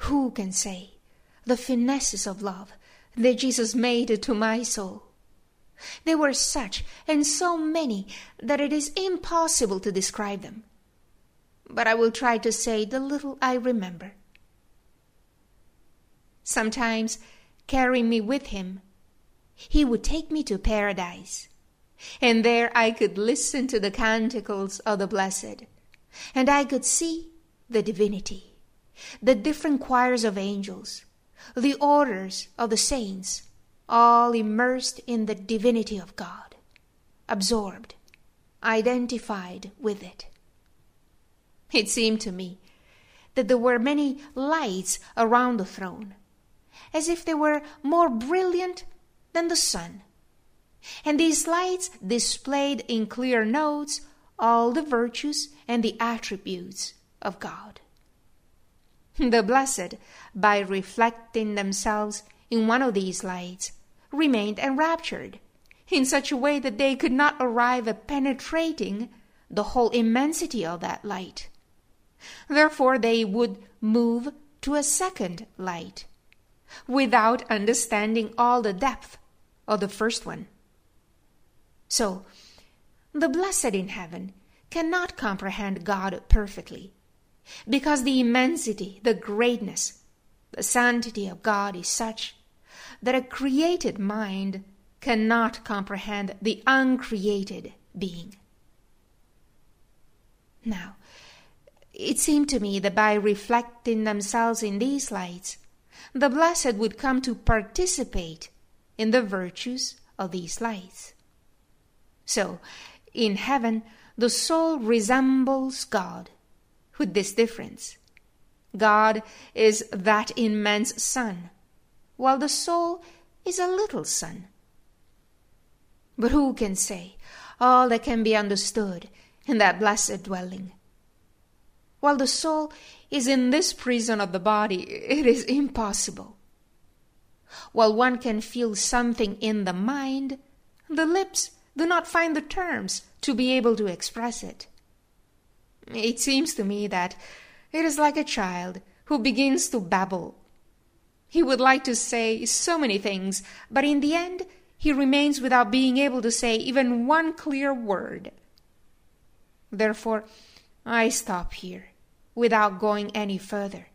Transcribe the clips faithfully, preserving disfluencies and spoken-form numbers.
Who can say the finesses of love that Jesus made to my soul? They were such and so many that it is impossible to describe them. But I will try to say the little I remember. Sometimes, carrying me with him, he would take me to paradise, and there I could listen to the canticles of the blessed, and I could see the divinity, the different choirs of angels, the orders of the saints, all immersed in the divinity of God, absorbed, identified with it. It seemed to me that there were many lights around the throne, as if they were more brilliant than the sun, and these lights displayed in clear notes all the virtues and the attributes of God. The blessed, by reflecting themselves in one of these lights, remained enraptured in such a way that they could not arrive at penetrating the whole immensity of that light. Therefore they would move to a second light, without understanding all the depth of the first one. So, the blessed in heaven cannot comprehend God perfectly, because the immensity, the greatness, the sanctity of God is such that a created mind cannot comprehend the uncreated being. Now, it seemed to me that by reflecting themselves in these lights, the blessed would come to participate in the virtues of these lights. So, in heaven, the soul resembles God, with this difference. God is that immense sun, while the soul is a little sun. But who can say all that can be understood in that blessed dwelling? While the soul is in this prison of the body, it is impossible. While one can feel something in the mind, the lips do not find the terms to be able to express it. It seems to me that it is like a child who begins to babble. He would like to say so many things, but in the end he remains without being able to say even one clear word. Therefore, I stop here, without going any further.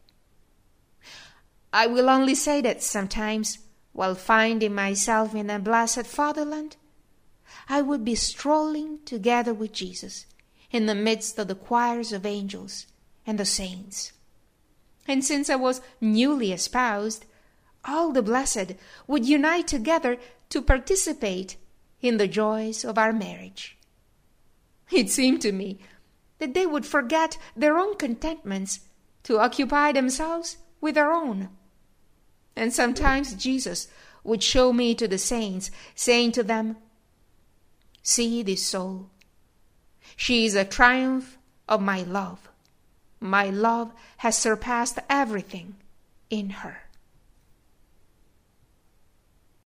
I will only say that sometimes, while finding myself in a blessed fatherland, I would be strolling together with Jesus in the midst of the choirs of angels and the saints. And since I was newly espoused, all the blessed would unite together to participate in the joys of our marriage. It seemed to me that they would forget their own contentments to occupy themselves with their own. And sometimes Jesus would show me to the saints, saying to them, "See this soul. She is a triumph of my love. My love has surpassed everything in her."